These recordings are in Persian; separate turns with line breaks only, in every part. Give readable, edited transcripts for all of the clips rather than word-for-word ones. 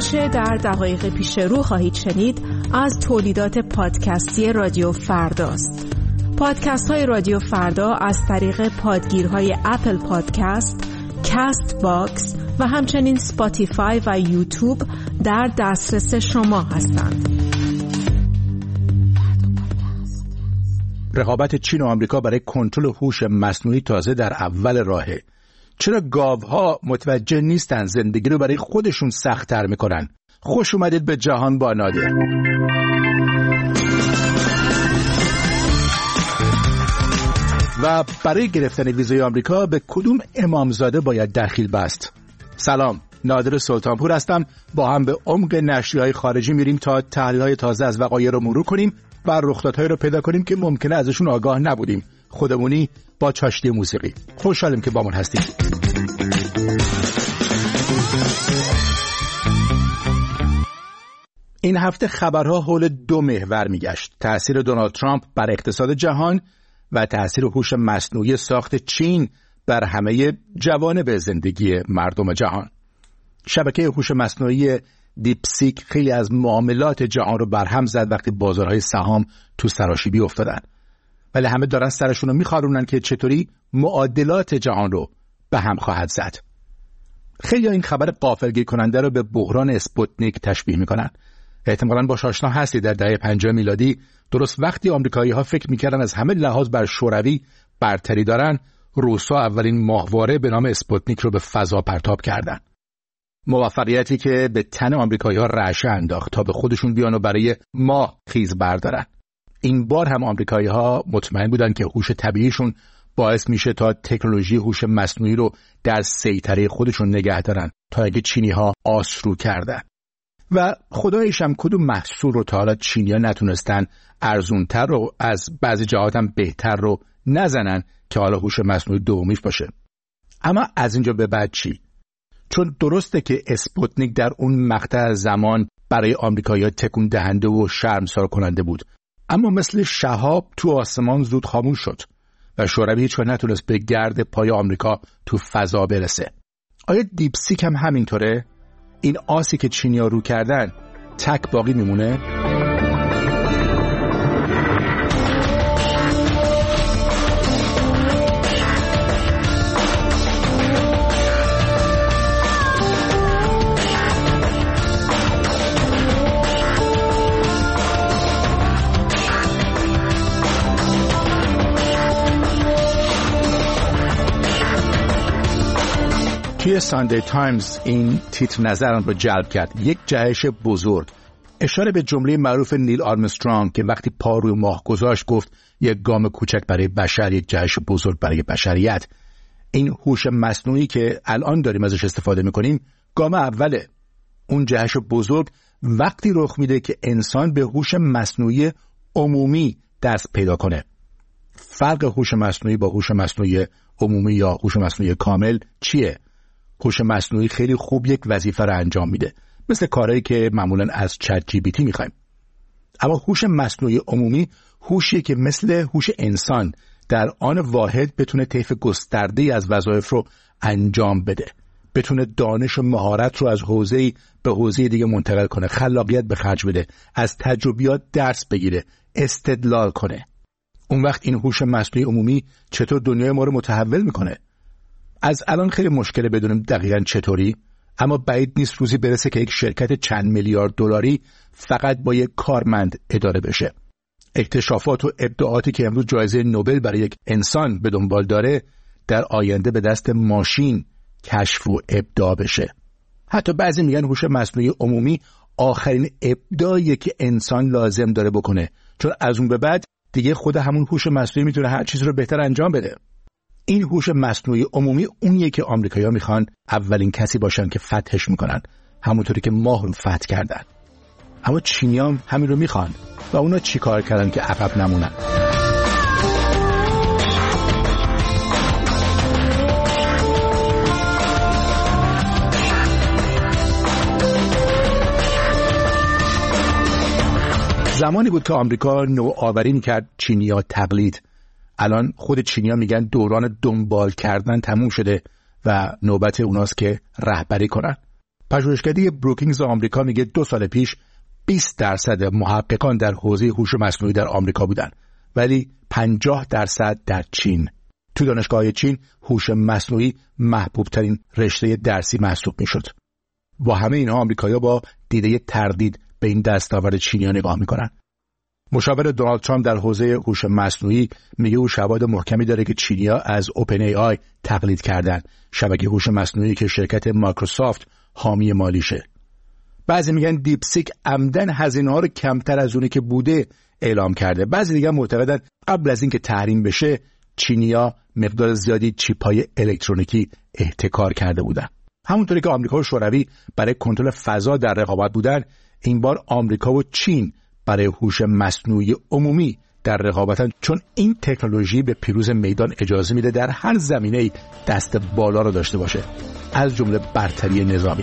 آنچه در دقایق پیش رو خواهید شنید از تولیدات پادکستی رادیو فرداست. پادکست های رادیو فردا از طریق پادگیرهای اپل پادکست، کست باکس و همچنین سپاتیفای و یوتیوب در دسترس شما هستند.
رقابت چین و آمریکا برای کنترل هوش مصنوعی تازه در اول راهه. چرا گاوها متوجه نیستن زندگی رو برای خودشون سخت‌تر میکنن؟ خوش اومدید به جهان با نادر. و برای گرفتن ویزای آمریکا به کدوم امامزاده باید دخیل بست؟ سلام، نادر سلطانپور هستم. با هم به عمق نشریه‌های خارجی میریم تا تحلیل‌های تازه از وقایع رو مرور کنیم و رخدادهایی رو پیدا کنیم که ممکنه ازشون آگاه نبودیم. خودمونی با چاشنی موسیقی. خوشحالیم که با من هستیم. این هفته خبرها حول دو محور میگشت: تأثیر دونالد ترامپ بر اقتصاد جهان و تأثیر هوش مصنوعی ساخت چین بر همه جوانب زندگی مردم جهان. شبکه هوش مصنوعی دیپسیک خیلی از معاملات جهان رو برهم زد وقتی بازارهای سهام تو سراشیبی افتادن. ولی همه دارن سرشون رو میخارونن که چطوری معادلات جهان رو به هم خواهد زد. خیلی این خبر غافلگیر کننده رو به بحران اسپوتنیک تشبیه میکنن. احتمالاً باش آشنا هستی. در دهه 50 میلادی درست وقتی آمریکایی‌ها فکر میکردن از همه لحاظ بر شوروی برتری دارن، روس‌ها اولین ماهواره به نام اسپوتنیک رو به فضا پرتاب کردن. موفقیتی که به تن آمریکایی‌ها رعشه انداخت تا به خودشون بیان و برای ماه خیز بردارن. این بار هم آمریکایی‌ها مطمئن بودن که هوش طبیعیشون باعث میشه تا تکنولوژی هوش مصنوعی رو در سیطره خودشون نگه دارن تا اگه چینی‌ها آسرو کردن. و خداییش هم کدوم محصول رو تا حالا چینی‌ها نتونستن ارزونتر رو از بعضی جهات هم بهتر رو نزنن که حالا هوش مصنوعی دومیش باشه. اما از اینجا به بعد چی؟ چون درسته که اسپوتنیک در اون مقطع زمان برای آمریکایی‌ها تکون دهنده و شرمسار کننده بود، اما مثل شهاب تو آسمان زود خاموش شد و شوروی هیچ وقت نتونست به گرد پای آمریکا تو فضا برسه. آیا دیپسیک هم همینطوره؟ این آسی که چینی‌ها رو کردن تک باقی میمونه؟ توی ساندی تایمز این تیتر نظرم رو جلب کرد: یک جهش بزرگ. اشاره به جمله معروف نیل آرمسترانگ که وقتی پا روی ماه گذاشت گفت یک گام کوچک برای بشر، یک جهش بزرگ برای بشریت. این هوش مصنوعی که الان داریم ازش استفاده میکنیم گام اوله. اون جهش بزرگ وقتی رخ میده که انسان به هوش مصنوعی عمومی دست پیدا کنه. فرق هوش مصنوعی با هوش مصنوعی عمومی یا هوش مصنوعی کامل چیه؟ هوش مصنوعی خیلی خوب یک وظیفه رو انجام میده، مثل کارهایی که معمولاً از چت جی پی تی میخوایم. اما هوش مصنوعی عمومی هوشیه که مثل هوش انسان در آن واحد بتونه طیف گسترده‌ای از وظایف رو انجام بده، بتونه دانش و مهارت رو از حوزه‌ای به حوزه دیگه منتقل کنه، خلاقیت به خرج بده، از تجربیات درس بگیره، استدلال کنه. اون وقت این هوش مصنوعی عمومی چطور دنیای ما رو متحول میکنه؟ از الان خیلی مشکله بدونیم دقیقاً چطوری، اما بعید نیست روزی برسه که یک شرکت چند میلیارد دلاری فقط با یک کارمند اداره بشه. اکتشافات و ابداعاتی که امروز جایزه نوبل برای یک انسان به دنبال داره در آینده به دست ماشین کشف و ابداع بشه. حتی بعضی میگن هوش مصنوعی عمومی آخرین ابداعیه که انسان لازم داره بکنه، چون از اون به بعد دیگه خود همون هوش مصنوعی میتونه هر چیز رو بهتر انجام بده. این هوش مصنوعی عمومی اونیه که آمریکایی‌ها میخوان اولین کسی باشن که فتحش میکنن، همونطوری که ماه رو فتح کردن. اما چینی‌ها همین رو میخوان و اونا چی کار کردن که عقب نمونن؟ زمانی بود که آمریکا نوآوری میکرد، چینی‌ها تقلید. الان خود چینی‌ها میگن دوران دنبال کردن تموم شده و نوبت اوناست که رهبری کنن. پژوهشکده بروکینگز آمریکا میگه 2 سال پیش 20% محققان در حوزه هوش مصنوعی در آمریکا بودن، ولی 50% در چین. تو دانشگاه‌های چین هوش مصنوعی محبوب‌ترین رشته درسی محسوب میشد. با همه اینها آمریکایی‌ها با دیده تردید به این دستاورد چینی‌ها نگاه میکنن. مشاور دونالد ترامپ در حوزه هوش مصنوعی میگه او شواهد محکمی داره که چینی‌ها از اوپن ای آی تقلید کردن، شبکه هوش مصنوعی که شرکت مایکروسافت حامی مالیشه. بعضی میگن دیپ سیک عمدن هزینه‌ها رو کمتر از اونی که بوده اعلام کرده. بعضی دیگه معتقدن قبل از اینکه تحریم بشه چینی‌ها مقدار زیادی چیپ‌های الکترونیکی احتکار کرده بودن. همونطوری که آمریکا و شوروی برای کنترل فضا در رقابت بودن، این بار آمریکا و چین برای هوش مصنوعی عمومی در رقابتن، چون این تکنولوژی به پیروز میدان اجازه میده در هر زمینه‌ای دست بالا رو داشته باشه، از جمله برتری نظامی.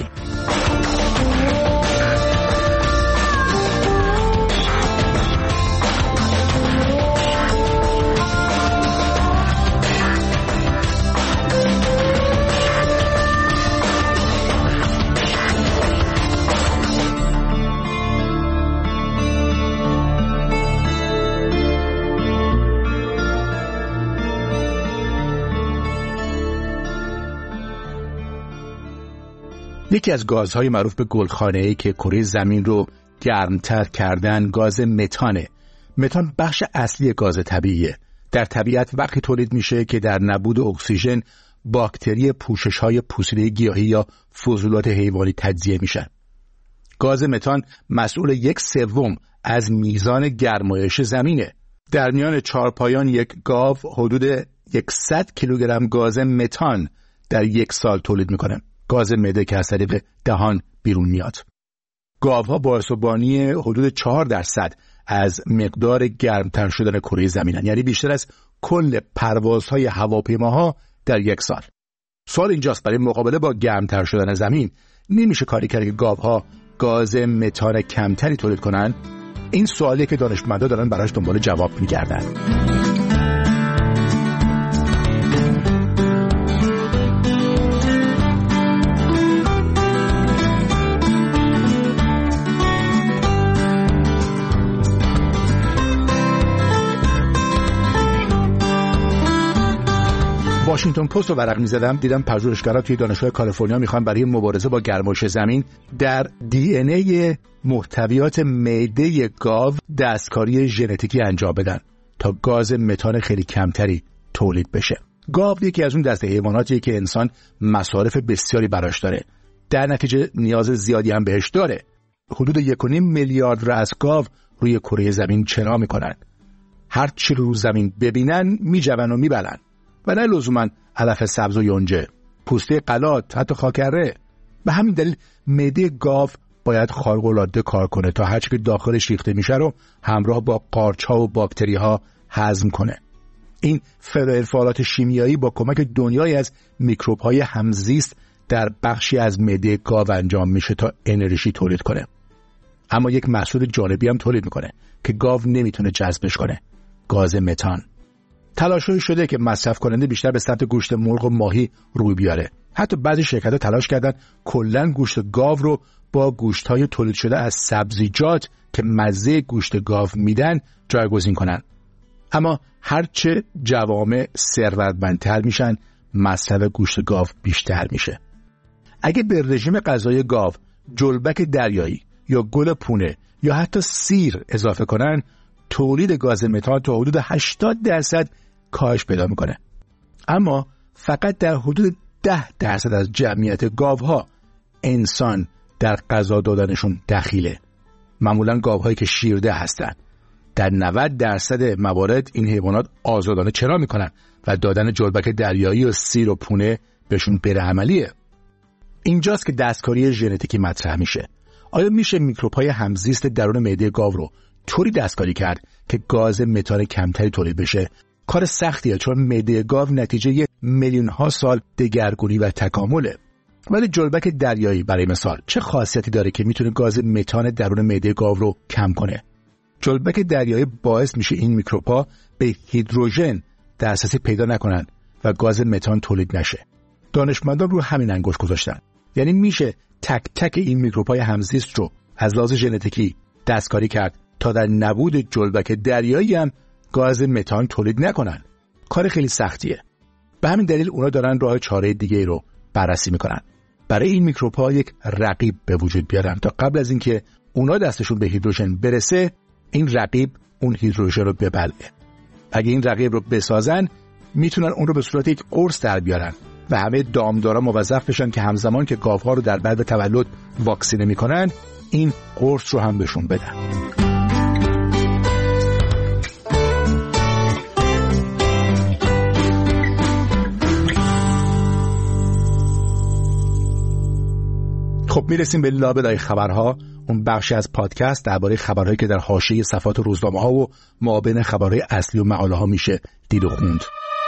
یکی از گازهای معروف به گلخانه‌ای که کره زمین رو گرمتر کردن گاز متانه. متان بخش اصلی گاز طبیعیه. در طبیعت وقتی تولید میشه که در نبود اکسیژن باکتری پوشش‌های پوسیده گیاهی یا فضولات حیوانی تجزیه میشن. گاز متان مسئول 1/3 از میزان گرمایش زمینه. در میان چهارپایان یک گاو حدود 100 کیلوگرم گاز متان در 1 سال تولید میکنه. گاز معده که از طریق دهان بیرون میاد. گاوها باعث و بانی حدود 4% از مقدار گرمتر شدن کره زمینن، یعنی بیشتر از کل پروازهای هواپیماها در 1 سال. سوال اینجاست برای مقابله با گرمتر شدن زمین نمیشه کاری کرد که گاوها گاز متان کمتری تولید کنن؟ این سوالیه که دانشمندا دارن براش دنبال جواب میگردن. واشنگتن پست رو ورق می‌زدم، دیدم پژوهشگران توی دانشگاه کالیفرنیا میخوان برای مبارزه با گرمایش زمین در دی ان ای محتویات معده گاو دستکاری ژنتیکی انجام بدن تا گاز متان خیلی کمتری تولید بشه. گاو یکی از اون دسته حیواناتیه که انسان مصارف بسیاری براش داره، در نتیجه نیاز زیادی هم بهش داره. حدود 1.5 میلیارد رأس گاو روی کره زمین چرا میکنن. هر چی رو زمین ببینن میجون و میبلن و نه لزوماً علف سبز و یونجه، پوسته غلات، حتی خاکره. به همین دلیل معده گاو باید خارق‌العاده کار کنه تا هر چی که داخلش ریخته میشه رو همراه با قارچ‌ها و باکتری‌ها هضم کنه. این فعالیت شیمیایی با کمک دنیای از میکروب‌های همزیست در بخشی از معده گاو انجام میشه تا انرژی تولید کنه. اما یک محصول جانبی هم تولید میکنه که گاو نمیتونه جذبش کنه، گاز متان. تلاش‌هایی شده که مصرف کننده بیشتر به سمت گوشت مرغ و ماهی روی بیاره. حتی بعضی شرکت‌ها تلاش کردن کلاً گوشت گاو رو با گوشت‌های تولید شده از سبزیجات که مزه گوشت گاو میدن جایگزین کنن. اما هرچه جوامع ثروتمندتر میشن، مصرف گوشت گاو بیشتر میشه. اگه به رژیم غذایی گاو جلبک دریایی یا گل پونه یا حتی سیر اضافه کنن، تولید گاز متان تا حدود 80% کاهش پیدا میکنه. اما فقط در حدود 10% از جمعیت گاوها انسان در غذا دادنشون دخیله. معمولا گاوهایی که شیرده هستن. در 90% موارد این حیوانات آزادانه چرا میکنن و دادن جلبک دریایی و سیر و پونه بهشون غیر عملیه. اینجاست که دستکاری ژنتیکی مطرح میشه. آیا میشه میکروب‌های همزیست درون معده گاو رو طوری دستکاری کرد که گاز متان کمتری تولید بشه؟ کار سختیه، چون معده گاو نتیجه میلیون‌ها سال دگرگونی و تکامله. ولی جلبک دریایی برای مثال چه خاصیتی داره که میتونه گاز متان درون معده گاو رو کم کنه؟ جلبک دریایی باعث میشه این میکروب‌ها به هیدروژن دسترسی پیدا نکنن و گاز متان تولید نشه. دانشمندان رو همین انگشت گذاشتن. یعنی میشه تک تک این میکروب‌های همزیست رو از لحاظ ژنتیکی دستکاری کرد تا در نبود جلبک دریایی هم گاز متان تولید نکنن. کار خیلی سختیه. به همین دلیل اونا دارن راه چاره دیگه رو بررسی میکنن. برای این میکروب‌ها یک رقیب به وجود بیارن تا قبل از اینکه اونا دستشون به هیدروژن برسه این رقیب اون هیدروژن رو ببلعه. اگه این رقیب رو بسازن میتونن اون رو به صورت یک قرص در بیارن و همه دامدارا موظف بشن که همزمان که گاوها رو در بعد تولد واکسینه میکنن این قرص رو هم بهشون بدن. خب میرسیم به لابلای خبرها، اون بخشی از پادکست درباره خبرهایی که در حاشیه صفحات روزنامه‌ها و مابین خبرهای اصلی و مقاله ها میشه دید و خوند.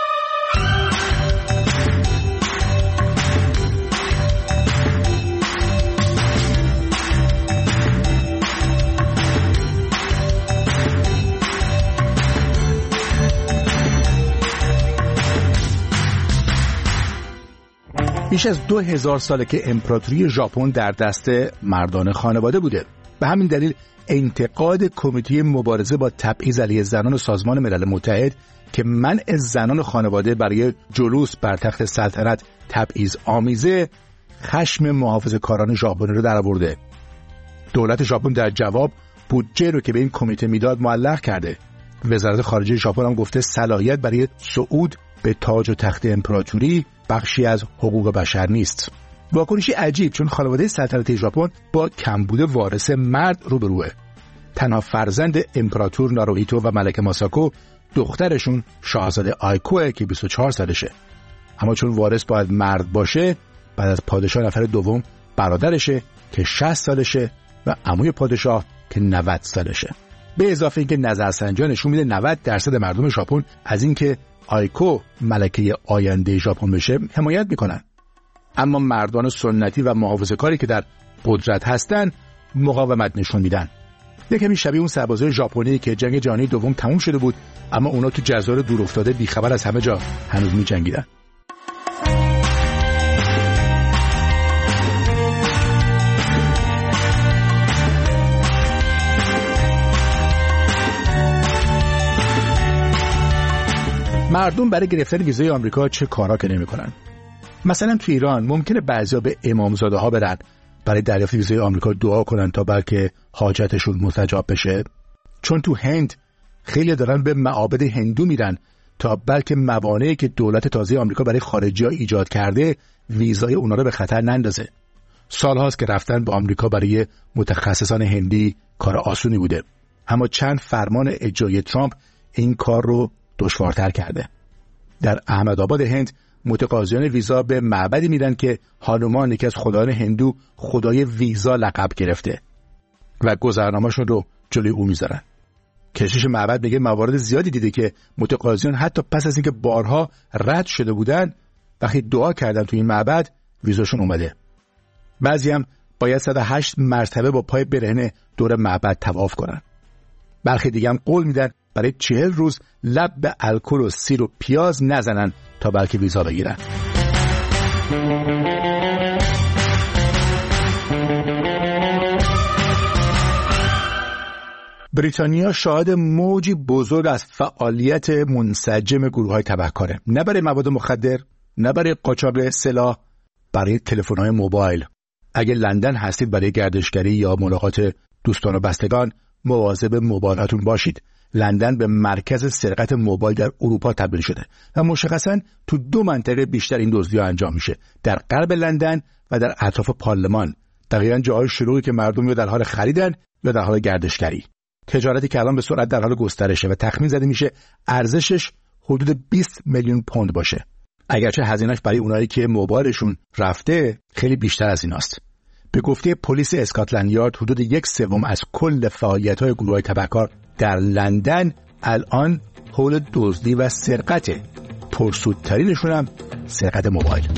بیش از 2000 ساله که امپراتوری ژاپن در دست مردان خانواده بوده. به همین دلیل انتقاد کمیته مبارزه با تبعیض علیه زنان سازمان ملل متحد که منع زنان خانواده برای جلوس بر تخت سلطنت تبعیض آمیزه خشم محافظه‌کاران ژاپنی رو درآورده. دولت ژاپن در جواب بودجه رو که به این کمیته میداد معلق کرده. وزارت خارجه ژاپن هم گفته صلاحیت برای صعود به تاج و تخت امپراتوری بخشی از حقوق بشر نیست. واکنشی عجیب، چون خانواده سلطنتی ژاپن با کمبود وارث مرد روبروه. تنها فرزند امپراتور ناروهیتو و ملکه ماساکو دخترشون شاهزاده آیکوه که 24 سالشه. اما چون وارث باید مرد باشه، بعد از پادشاه نفر دوم برادرشه که 60 سالشه و عموی پادشاه که 90 سالشه. به اضافه اینکه نظرسنجی نشون میده 90% مردم ژاپن از اینکه آیکو ملکه آینده ژاپن بشه حمایت میکنن. اما مردان سنتی و محافظه‌کاری که در قدرت هستن مقاومت نشون میدن. یکمی شبیه اون سربازای ژاپنی که جنگ جهانی دوم تموم شده بود اما اونا تو جزایر دور افتاده بیخبر از همه جا هنوز میجنگیدن. مردم برای گرفتن ویزای آمریکا چه کارا که نمی‌کنن؟ مثلا تو ایران ممکنه بعضیا به امامزاده ها برن برای دریافت ویزای آمریکا دعا کنن تا بلکه حاجتشون مستجاب بشه. چون تو هند خیلی دارن به معابد هندو میرن تا بلکه موانعی که دولت تازه آمریکا برای خارجی‌ها ایجاد کرده ویزای اونا رو به خطر نندازه. سال‌هاست که رفتن به آمریکا برای متخصصان هندی کار آسونی بوده. اما چند فرمان اجرایی ترامپ این کار رو دشوارتر کرده. در احمدآباد هند متقاضیان ویزا به معبدی میرن که هانومان یکی از خدایان هندو خدای ویزا لقب گرفته و گذرنامه‌شون رو جلوی او میذارن. کشیش معبد میگه موارد زیادی دیده که متقاضیان حتی پس از اینکه بارها رد شده بودن وقتی دعا کردن تو این معبد ویزاشون اومده. بعضی هم باید 108 مرتبه با پای برهنه دور معبد طواف کنن. برخی دیگه هم قول میدن برای 40 روز لب به الکل و سیر و پیاز نزنن تا بلکه ویزا بگیرن. بریتانیا شاهد موجی بزرگ از فعالیت منسجم گروه‌های تبهکاره، نه برای مواد مخدر، نه برای قاچاق سلاح، برای تلفن‌های موبایل. اگه لندن هستید برای گردشگری یا ملاقات دوستان و بستگان، مواظب موبایلاتون باشید. لندن به مرکز سرقت موبایل در اروپا تبدیل شده و مشخصاً تو 2 منطقه بیشتر این دزدی‌ها انجام میشه، در غرب لندن و در اطراف پارلمان. دقیقاً جاهای شلوغی که مردم یا در حال خریدن یا در حال گردشگری. تجارتی که الان به سرعت در حال گسترشه و تخمین زده میشه ارزشش حدود 20 میلیون پوند باشه. اگرچه هزینه‌اش برای اونایی که موبایلشون رفته خیلی بیشتر از ایناست. به گفته پلیس اسکاتلند یارد حدود 1/3 از کل فعالیت‌های گروه‌های تبهکار در لندن الان حول دزدی و سرقت. پرسودترینشون هم سرقت موبایل.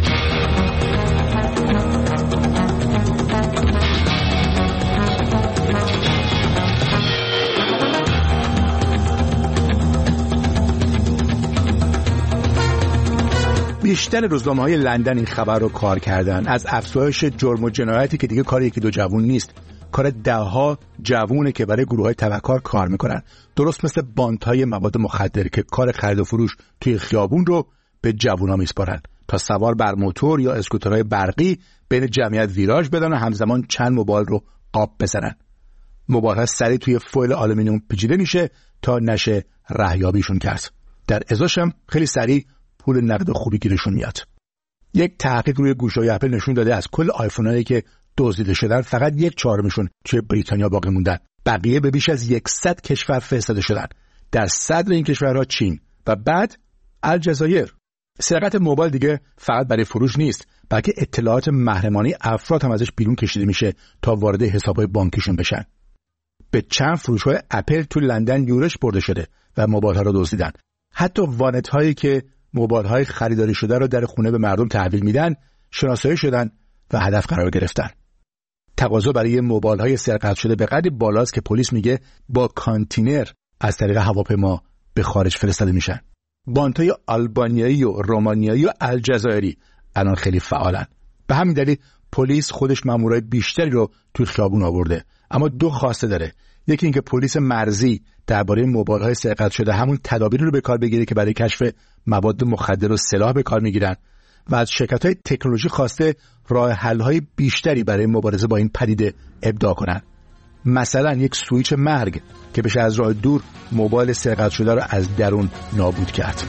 بیشتر روزنامه‌های لندن این خبر رو کار کردن، از افزایش جرم و جنایتی که دیگه کار یکی دو جوون نیست، کار ده‌ها جوونه که برای گروه‌های تبهکار کار میکنن، درست مثل بانت‌های مواد مخدر که کار خرید و فروش توی خیابون رو به جوونا میسپارن تا سوار بر موتور یا اسکوترهای برقی بین جمعیت ویراژ بدن و همزمان چند موبایل رو قاب بزنن. موبایل‌ها سریع توی فویل آلومینیوم پیچیده میشه تا نشه رهیابیشون کرد. در ازاش هم خیلی سریع پول نقد خوبی گیرشون میاد. یک تحقیق روی گوشه‌های اپل نشون داده از کل آیفونایی که دزدیده شدن فقط 1/4 توی بریتانیا باقی موندن. بقیه به بیش از 100 کشور فرستاده شدن. در صدر این کشورها چین و بعد الجزایر. سرقت موبایل دیگه فقط برای فروش نیست، بلکه اطلاعات محرمانه افراد هم ازش بیرون کشیده میشه تا وارد حساب‌های بانکیشون بشن. به چند فروشگاه اپل تو لندن یورش برده شده و موبایل‌ها رو دزدیدن. حتی وانت‌هایی که موبایل‌های خریداری شده رو در خونه به مردم تحویل میدن، شناسایی شدن و هدف قرار گرفتن. تقاضا برای موبایل‌های سرقت شده به قدری بالاست که پلیس میگه با کانتینر از طریق هواپیما به خارج فرستاده میشن. بانک‌های آلبانیایی و رومانیایی و الجزایری الان خیلی فعالن. به همین دلیل پلیس خودش مامورای بیشتری رو توی خیابون آورده، اما دو خواسته داره. یکی اینکه پلیس مرزی درباره موبایل‌های سرقت شده همون تدابیری رو به کار بگیره که برای کشف مواد مخدر و سلاح به کار میگیرن و از شرکت‌های تکنولوژی خواسته راه حل‌های بیشتری برای مبارزه با این پدیده ابداع کنن. مثلا یک سوئیچ مرگ که بشه از راه دور موبایل سرقت شده رو از درون نابود کرد.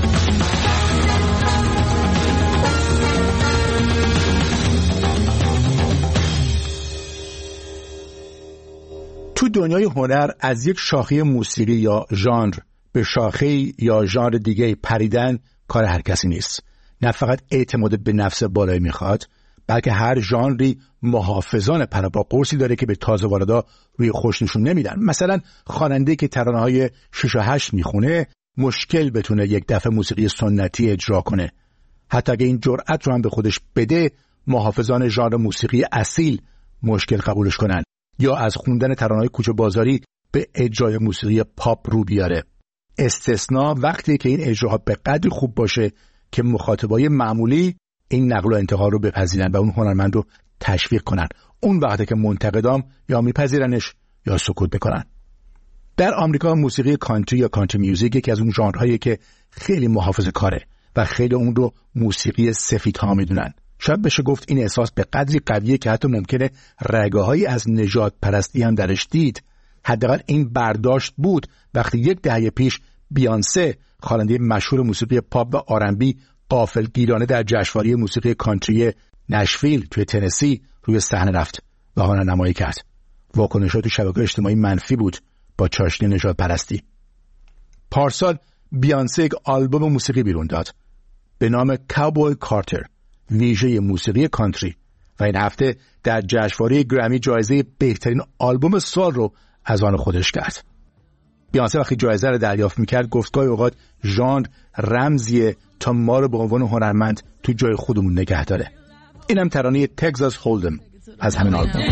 تو دنیای هنر از یک شاخه موسیقی یا ژانر به شاخه یا ژانر دیگه پریدن کار هر کسی نیست. نه فقط اعتماد به نفس بالایی میخواد، بلکه هر ژانری محافظان پرا قرصی داره که به تازه واردا روی خوش نشون نمیدن. مثلا خواننده که ترانه‌های 6 و 8 میخونه مشکل بتونه یک دفعه موسیقی سنتی اجرا کنه. حتی اگه این جرأت رو هم به خودش بده، محافظان ژانر موسیقی اصیل مشکل قبولش کنن یا از خوندن ترانه‌های کوچه بازاری به اجرای موسیقی پاپ رو بیاره. استثناء وقتی که این اجراها به قدری خوب باشه که مخاطبای معمولی این نقل و انتقال رو بپذیرن و اون هنرمند رو تشویق کنن. اون وقتی که منتقدام یا میپذیرنش یا سکوت میکنن. در آمریکا موسیقی کانتری یا کانتری میوزیک یکی از اون ژانرهایی که خیلی محافظه‌کاره و خیلی اون رو موسیقی سفیدها میدونن. شاید بشه گفت این احساس به قدری قویه که حتی ممکنه رگه‌هایی از نژاد پرستی هم درش دید. حداقل این برداشت بود وقتی یک دهه پیش بیانسه، خواننده مشهور موسیقی پاپ و آرنبی، غافلگیرانه در جشنواره موسیقی کانتری نشویل توی تنسی روی صحنه رفت و هنرنمایی کرد. واکنشات تو شبکه‌های اجتماعی منفی بود با چاشنی نژاد پرستی. پارسال بیانسه یک آلبوم موسیقی بیرون داد به نام کاوبوی کارتر، ویژه موسیقی کانتری، و این هفته در جشنواره گرمی جایزه بهترین آلبوم سال رو از آن خودش کرد. بیانسه وقتی جایزه رو دریافت میکرد گفت گاهی اوقات ژانر رمزیه تا ما رو به عنوان هنرمند تو جای خودمون نگه داره. اینم ترانه تگزاس هولدم از همین آلبوم.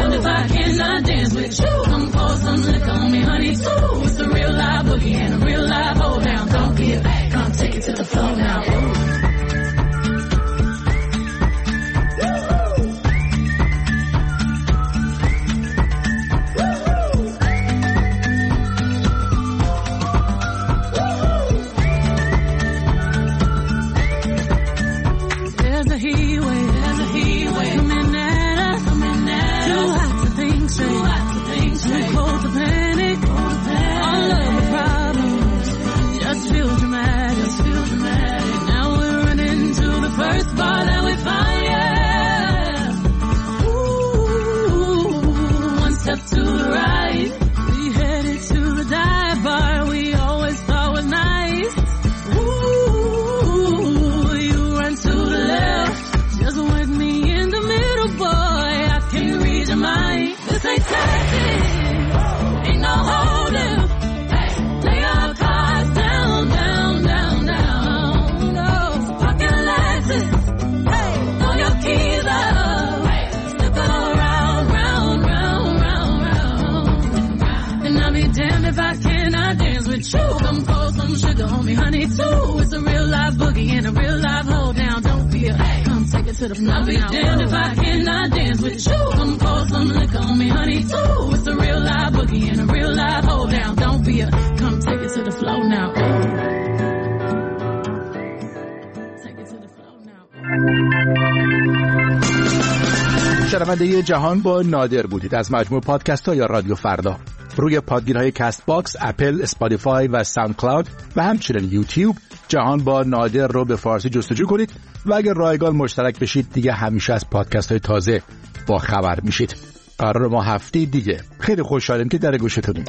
Come pour some sugar on me, honey, too. It's a real live boogie and a real live hold down.
to the floor. I'll be damned if I cannot dance with you. Come pour some liquor on me, honey, too. It's a real live boogie and a real live hold down. Don't be a, come take it to the floor now. Take it to the floor now.
شنونده جهان با نادر بودید از مجموع پادکست ها یا رادیو فردا. روی پادگیرهای کست باکس، اپل، اسپاتیفای و ساوند کلاود و همچنین یوتیوب جهان با نادر رو به فارسی جستجو کنید و اگر رایگان مشترک بشید دیگه همیشه از پادکست های تازه با خبر میشید. قرار ما هفته دیگه خیلی خوشحالیم که در گوشتونیم.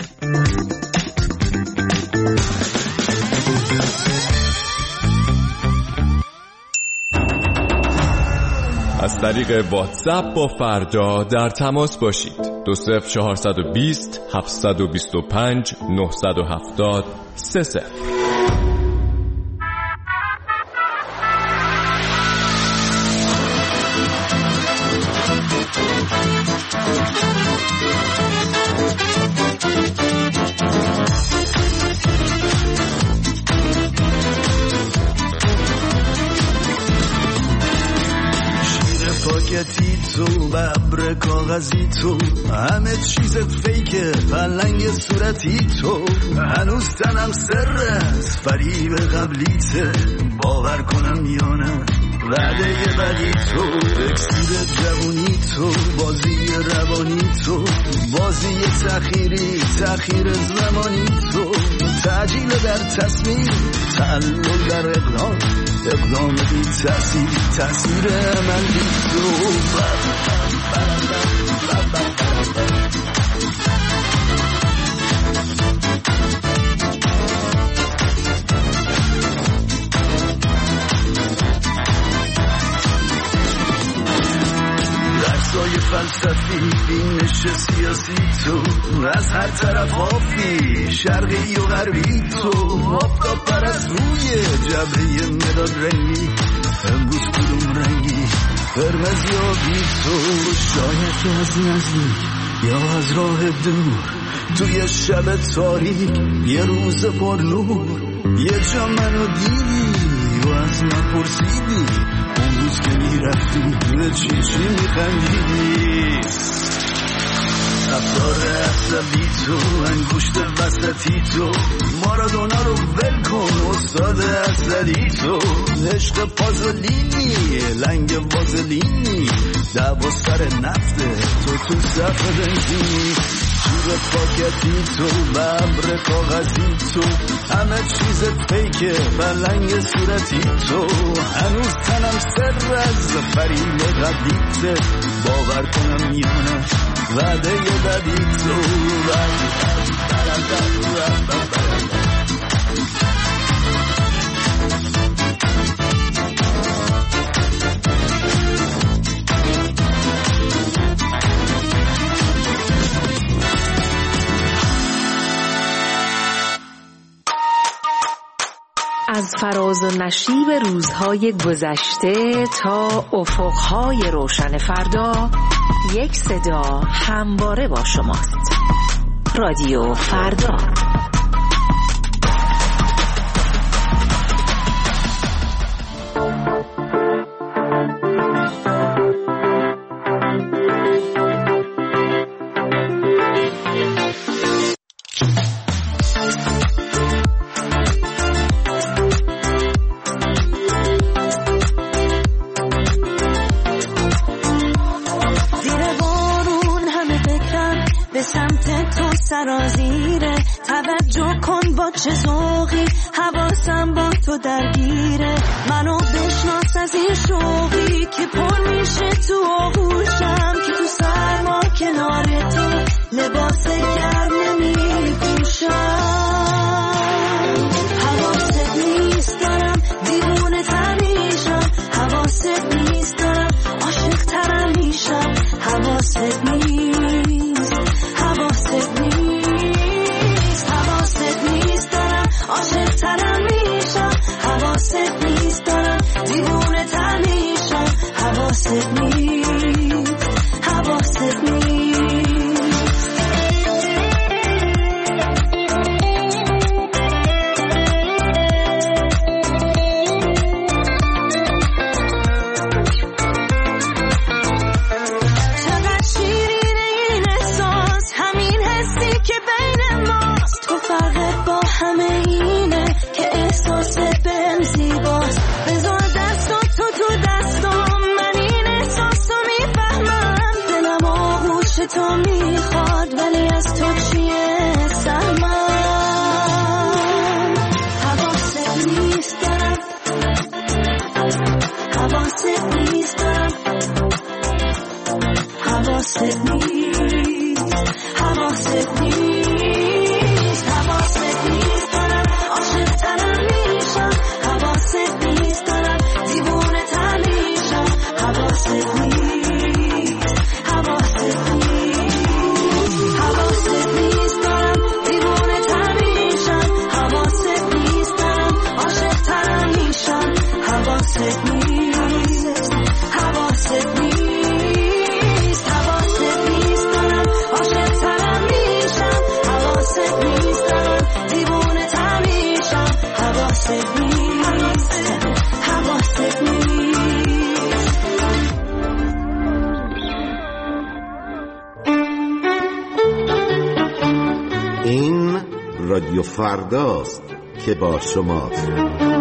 از طریق واتساپ با فردا در تماس باشید. 20420 725 970 30.
پاکتی تو ببر کاغذی تو همه چیزت فیکه پلنگ صورتی تو هنوز تنم سر از فریب قبلیته باور کنم یا نه وعده بدی تو اکسیر جوونی تو بازی روانی تو بازی تأخیر زمانی تو تعجیل در تصمیم تعلل در اقدام بی تأثیر من بی تو درسای فلسفی بینش سیاسی تو از هر طرف آفی شرقی و غربی تو آفتاب پرست روی جبهه مداد رنگی امروز کدوم رنگی قرمز یا بی تو شاید از نزدیک یا از راه دور توی شب تاریک یه روز پر نور یه جا منو دیدی و از من پرسیدی اون روز که میرفتی به چی میخندیدی رفتار عصبی تو انگشت وسطی تو مارادونا رو ول کن استاد اصلی تو عشق پازلینی لنگ وازلینی دعوا سر نفته تو صف بنزینی جیب پاکتی تو ببر کاغذی تو همه چیزت فیکه بلنگ صورتی تو هنوز تنم سر از فریب قبلیته باور کنم میانه وعده بدی تو
از فراز و نشیب روزهای گذشته تا افقهای روشن فردا یک صدا همواره با شماست. رادیو فردا.
سرازیره توجه کن با چه ذوقی حواسم با تو درگیره منو بشناس از این شوقی که پر میشه تو آغوشم که تو سرما کنار تو لباس گرم نمیپوشم حواست نیست دارم دیوونه تر میشم حواست نیست دارم عاشق ترم میشم حواست نیست حواست نیست حواست نیست دارم عاشق ترم میشم حواست نیست دارم دیوونه تر میشم حواست نیست حواست نیست حواست نیست، حواست نیست، حواست نیست دارم عاشق ترم میشم، حواست نیست دارم دیوونه تر میشم، حواست نیست، حواست نیست، حواست نیست دارم دیوونه تر میشم، حواست نیست دارم عاشق ترم میشم، حواست نیست، حواست نیست، حواست نیست دارم عاشق ترم میشم، حواست نیست دارم دیوونه تر میشم، حواست نیست، حواست نیست.
این رادیو فرداست که با شماست.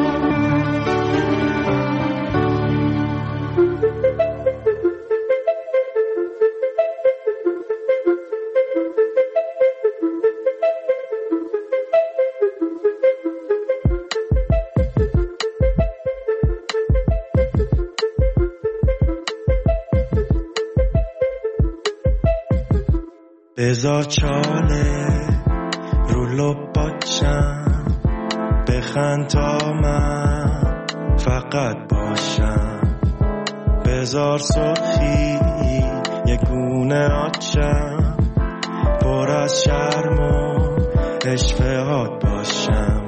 بذار چاله رو لباتم بخند تا من فقط باشم، بذار سرخی یه گونه آتشم پر از شرم و اشفهات باشم.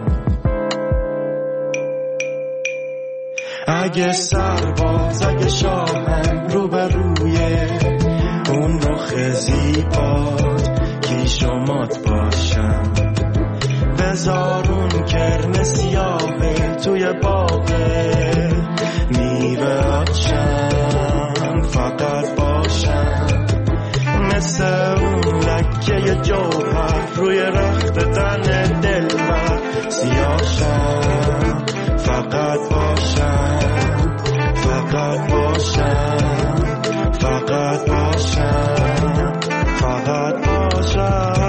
اگه سرباز اگه شاهم رو به روی اون رخ زیبات کیشومات باشم، بذار اون کرم سیاهه توی باغه میوه آتشم فقط باشم، مثل اون لکه جوهر روی رخت تن دلبر سیاهشم فقط باشم، فقط باشم، فقط باشم، فقط باشم.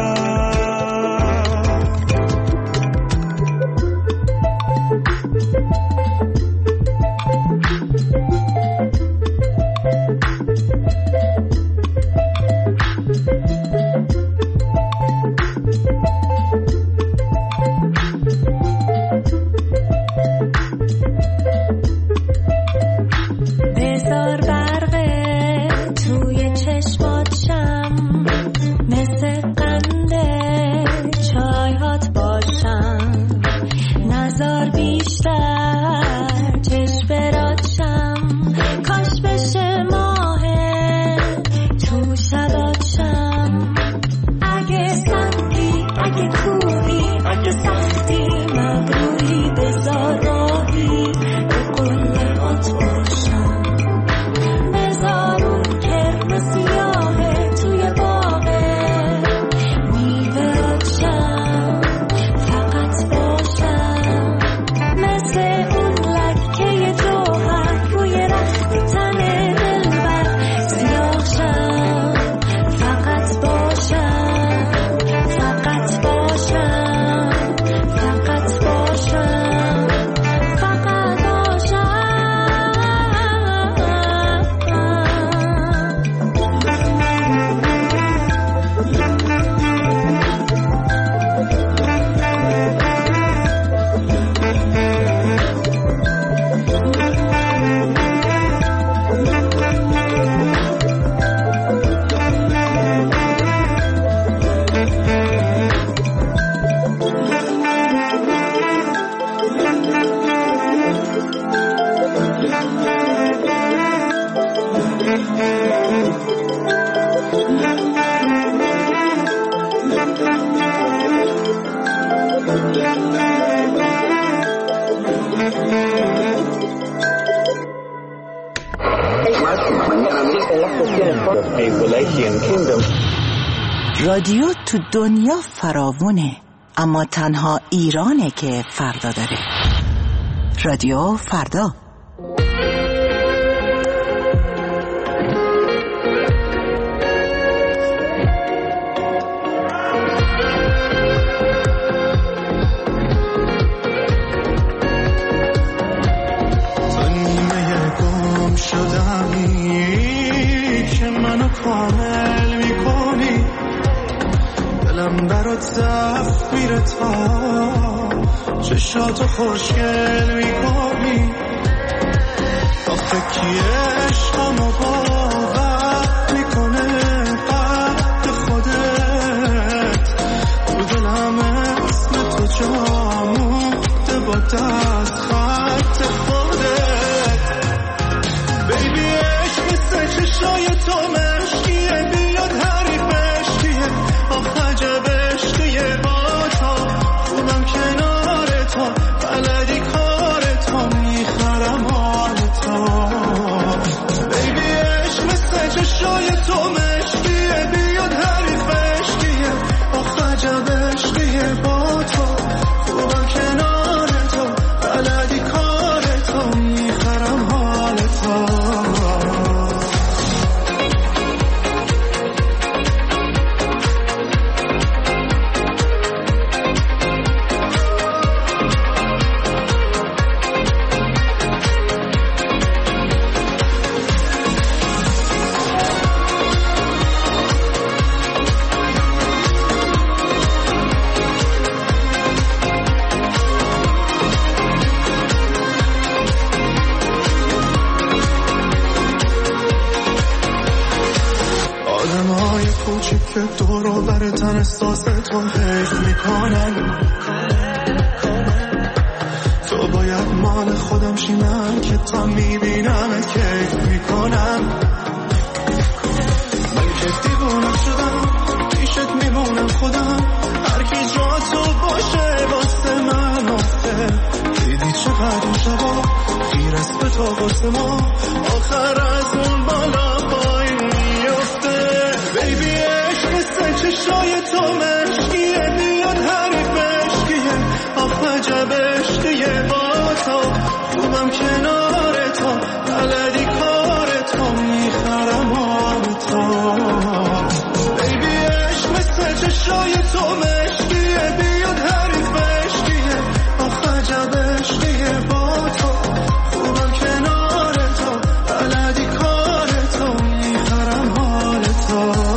رادیو تو دنیا فراوونه، اما تنها ایرانه که فردا داره. رادیو فردا.
تو نیمه گم شدمی که منو کامل میکنی، دلم برات ضعف میره تا چشاتو خوشگل میکنی. آخه کی عشقمو باور میکنه قد خودت، تو دلم اسم تو جا مونده با دست خط خودت. بیبی عشق مثل چشای تو مشکیه، بیاد حریفش کیه، آخ عجب عشقیه با تو، خودم کنار تو، بلدی کار تو، میخرم حال تو. بیبی عشق مثل چشای تو مشکیه، بیاد حریفش کیه، آخ عجب عشقیه با تو، خودم کنار تو، بلدی کار تو، میخرم حال تو. آدمای کوچیک که دورو برتن احساس تو حیف میکنن، تو باید مال خودم شی، من که تا میبینم کیف میکنم. من که دیوونم شدم پیشت میمونم خودم، هر کی جا تو باشه واسه من افته. دیدی چقدر اون شبا غیر است به تو واسه ما، آخر از اون بالا پایین میفته. بیبی عشق مثل چشای تو مشکیه، بیاد حریفش کیه، آخ عجب عشقیه با تو، خوبم کنار تو، بلدی کار تو، میخرم حال تو. بیبی عشق مثل چشای تو مشکیه، بیاد حریفش کیه، آخ عجب عشقیه با تو، خوبم کنار تو، بلدی کار تو، میخرم حال تو.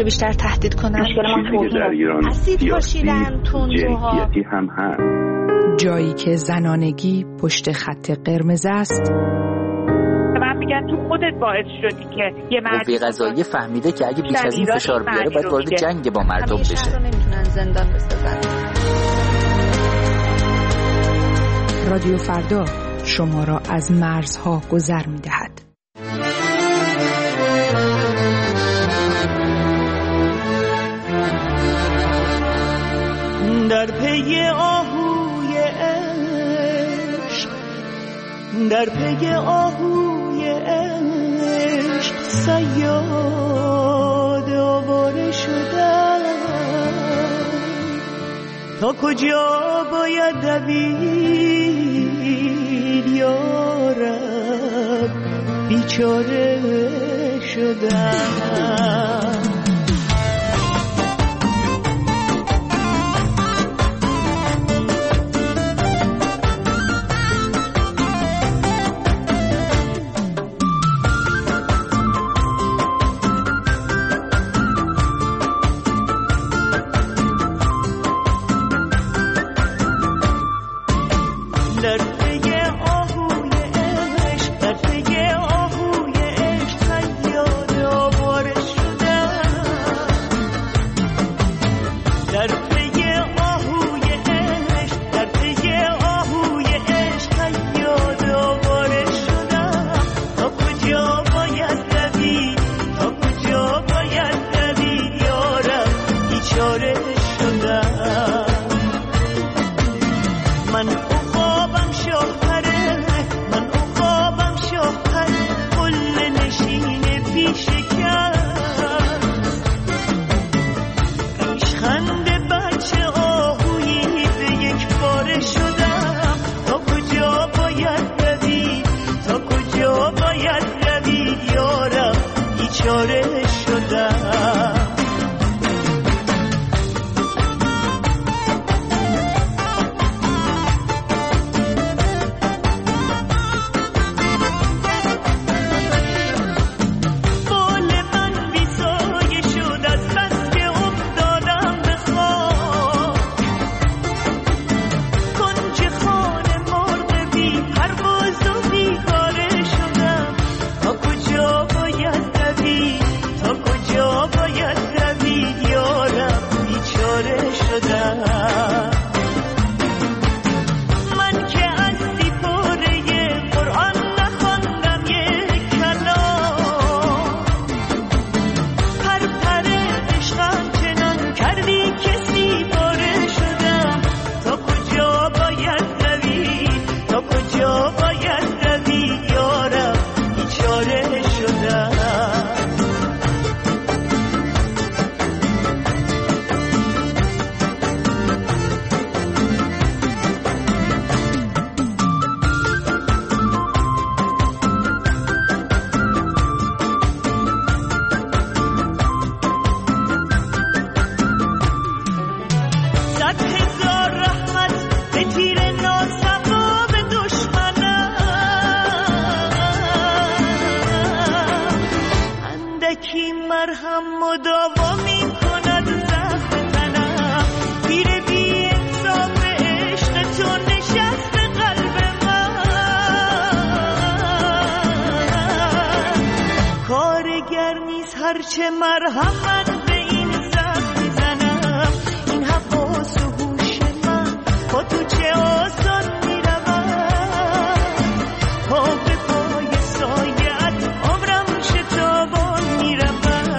همیشه بیشتر تهدید کنن.
مشکل ما توهین،
اسید پاشیدن، تندروها،
هم هست.
جایی که زنانگی پشت خط قرمز است.
من میگن تو خودت باعث شدی که یه مردی
قضایی فهمیده که اگه بیش از این فشار بیاره باید وارد جنگ با مردم بشه.
همیشه نمیتونن زندان بسازن.
رادیو فردا شما را از مرزها گذر می‌دهد.
در پی آهوی عشق، در پی آهوی عشق صیاد آواره شدم. تا کجا باید دوید یارب، بیچاره شدم. هرچه مرحمت به این زخم میزنم، این حواس و هوش من با تو چه آسان میروم. پا به پای سایت عمرم شتابان میروم.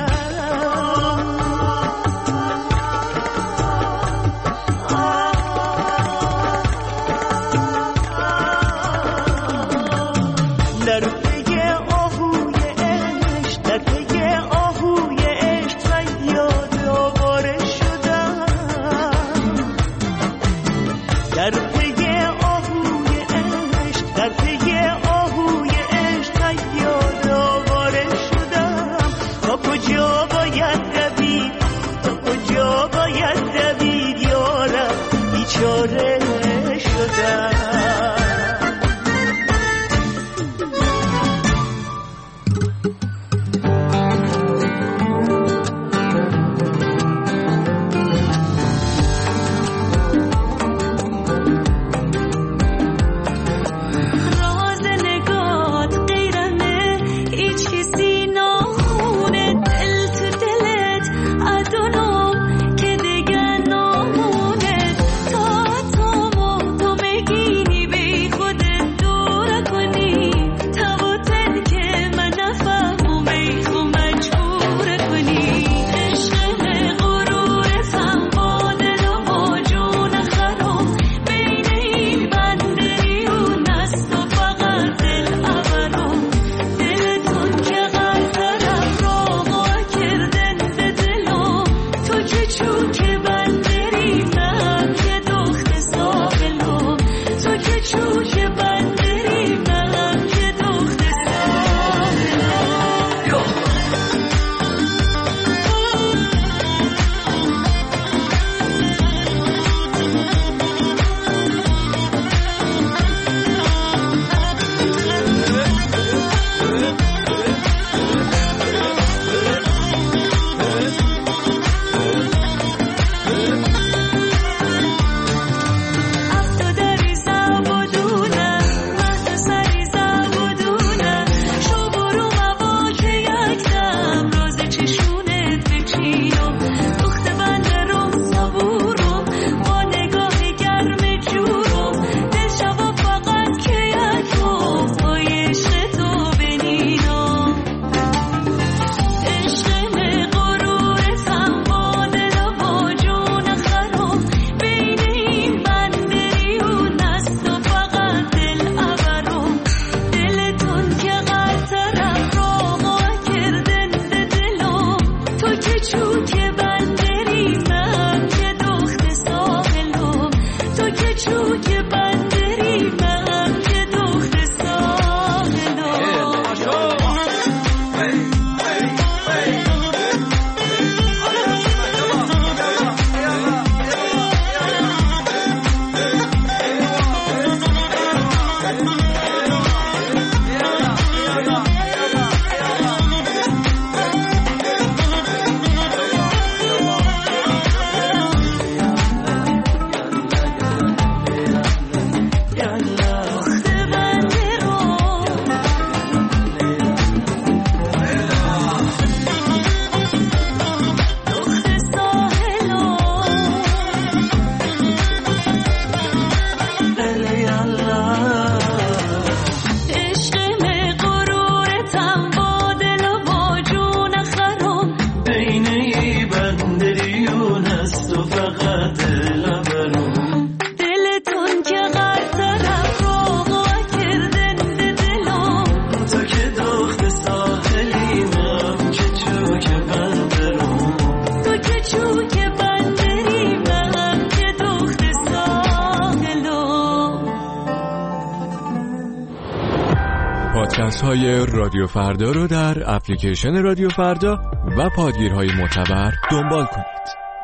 در پی آهوی عشق، در پی آهوی عشق صیاد آواره شدم. در پی آهوی عشق، در پی آهوی عشق صیاد آواره شدم. تا کجا باید دوید، تا کجا باید دوید یارم، بیچاره شدم.
چوک بندری من که دخت ساحلو
پادکست های رادیو فردا رو در اپلیکیشن رادیو فردا و پادگیرهای معتبر دنبال کنید.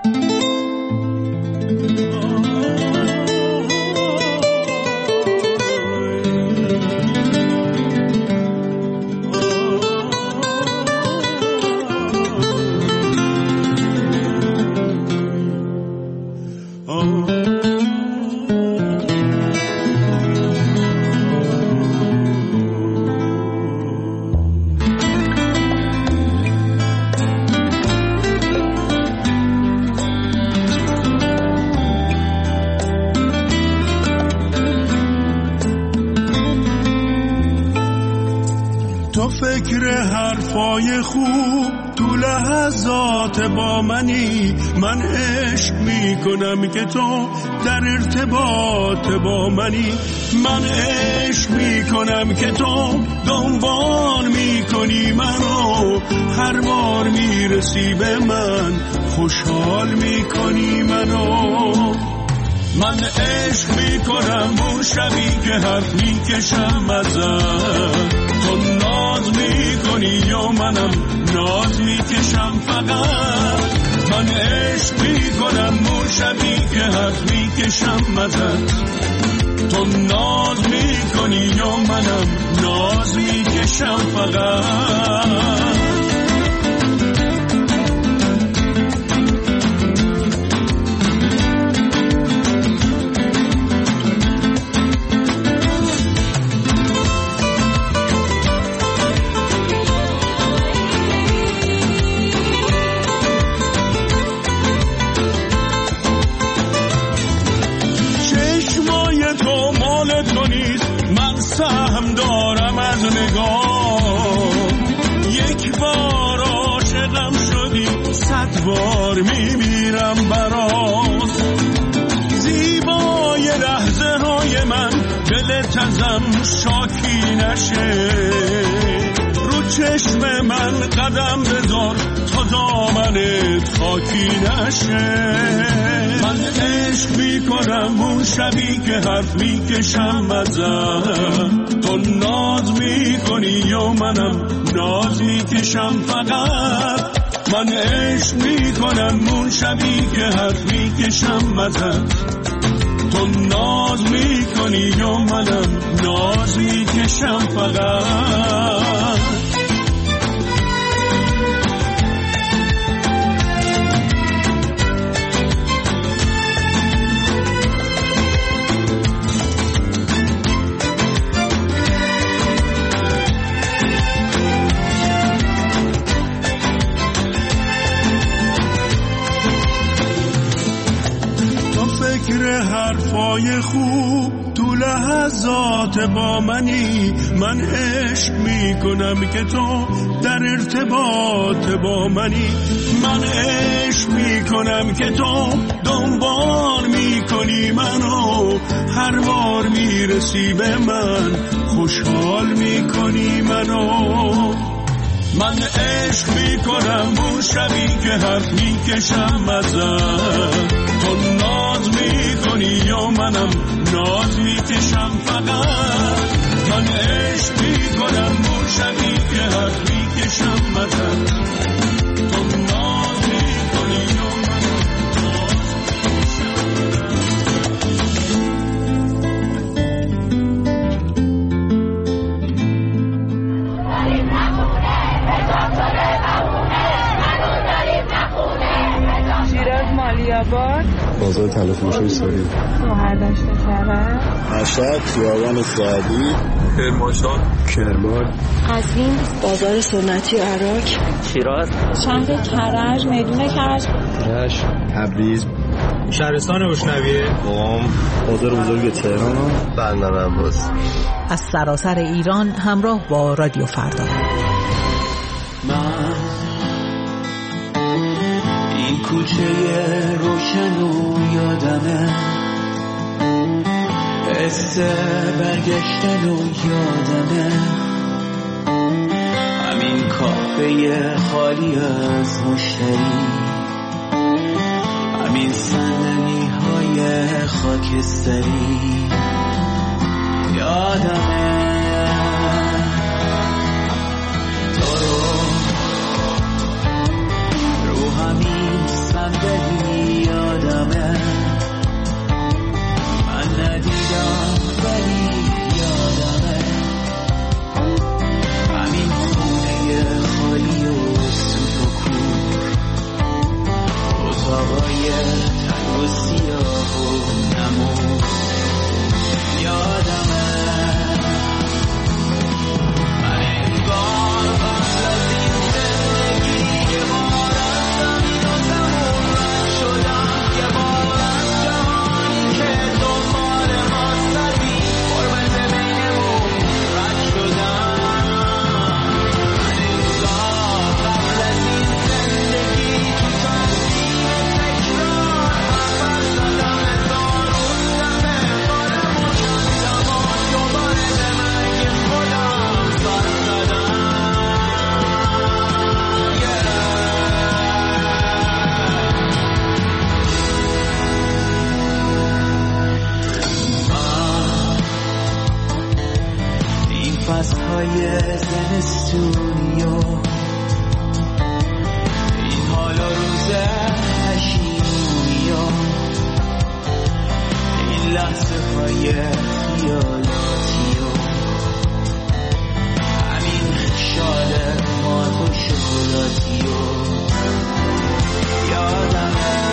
فکر حرفای خوب تو لحظات با منی، من عشق میکنم که تو در ارتباط با منی، من عشق میکنم که تو دنبال میکنی منو، هر بار میرسی به من خوشحال میکنی منو. من عشق میکنم اون شبی که حرف میکشم ازت، تو ناز میکنی یا منم ناز میکشم فقط. من عشق میکنم اون شبی که حرف میکشم ازت، تو ناز میکنی یا منم ناز میکشم فقط. سهم دارم از نگاه، یک بار عاشقم شدی 100 بار میمیرم برات. زیبای لحظه های من دلت ازم شاکی نشه، رو چشم من قدم بذار تا دامنت خاکی نشه. من عشق میکنم اون شبی که حرف میکشم ازت، تو ناز میکنی یا منم ناز میکشم فقط. من عشق میکنم اون شبی که حرف میکشم ازت، تو ناز میکنی یا منم ناز میکشم فقط. فکر حرفای خوب تو لحظات با منی، من عشق میکنم که تو در ارتباط با منی، من عشق میکنم که تو دنبال میکنی منو، هر بار میرسی به من خوشحال میکنی منو.
من عشق میکنم اون شبی که حرف میکشم ازت، تو ناز میکنی یا منم ناز میکشم فقط. من عشق میکنم اون شبی که حرف میکشم ازت، تو ناز میکنی یا منم ناز
شیراز مالیاباد،
بازار تلافروشی ساری،
شهردشت کرج،
مشهد، خیابان سعدی،
کرمانشاه،
کرمان،
قزوین، بازار سنتی عراق،
شیراز،
شهر کرج، میدون کرج،
رشت، تبریز،
شهرستان اشنویه،
قم، بازار بزرگ تهران، بندر عباس.
از سراسر ایران همراه با رادیو فردا.
من این کوچه روشن و یادمه، حس برگشتن و یادمه، همین کافه خالی از مشتری، همین صندلی های خاکستری، یادمه همین صندلی، یادمه من ندیدم ولی یادمه، همین خونه خالی و سوت و کور، اتاقای تنگ و سیاه و نمور، یادمه من انگار قبل از این زندگی یه بار رفتم اینو تموم رد شدم، یه بار از جهانی که دنبال ما سری قربت بینمون رد شدم. من انگار قبل از این زندگی تو تنظیم تکرار حرف زدم، هزار اون دفعه خودم و کندم و دوباره به مرگ خودم سر زدم. این فصلهای زمستونی و این حال و روز پشیمونی و این لحظه های خیالاتی و همین شال مات و شکلاتی و یادمه